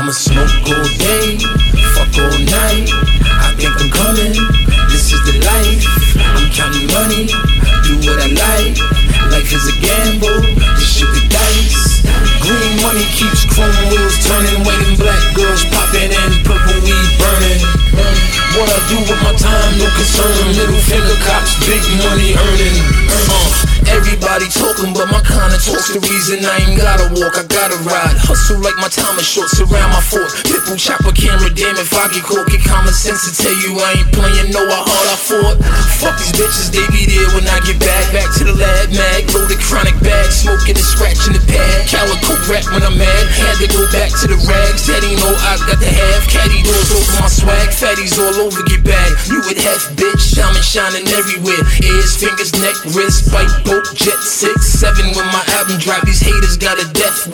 I'ma smoke all day, fuck all night. I think I'm coming, this is the life. I'm counting money, do what I like. Life is a gamble, just shoot the dice. Green money keeps chrome wheels turning. White and black girls popping and purple weed burning. What I do with my time, no concern. Middle finger cops, big money earning. Everybody talking, but my kinda talk's the reason I ain't gotta walk, I gotta ride. Hustle like my time is short, surround my fort. Pitbull chopper camera, damn if I get caught. Get common sense to tell you I ain't playing, know how hard I fought. Fuck these bitches, they be there when I get back. Back to the lab, mag, loaded chronic bag. Smoking and scratching the pad. Calico rap when I'm mad. Had to go back to the rags. Daddy know I got the half. Caddy doors over my swag. Fatties all over, get back. You with half, bitch. Diamond shining everywhere. Ears, fingers, neck, wrist, bite, boat, jet 6, 7. When my album drop, these haters got a death